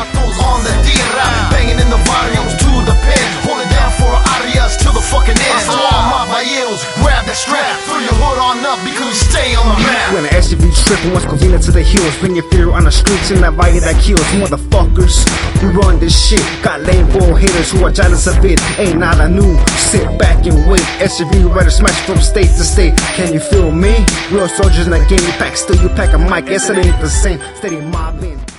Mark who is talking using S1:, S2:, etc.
S1: vatos on the tierra, banging in the barrios to the pen, holding down for arias till the fucking end. So all my vayeros, grab that strap, throw your hood on up because we stay on the map.
S2: When the SUV tripping, what's convenient to the hills, bring your fear on the streets in that valle that kills. Motherfuckers, we run this shit. Got lame bull haters who are jealous of it. Ain't nada new, sit back and wait. SUV rider smash from state to state. Can you feel me? Real soldiers in the game, you pack, still you pack a mic. Guess it ain't the same. Steady mobbing.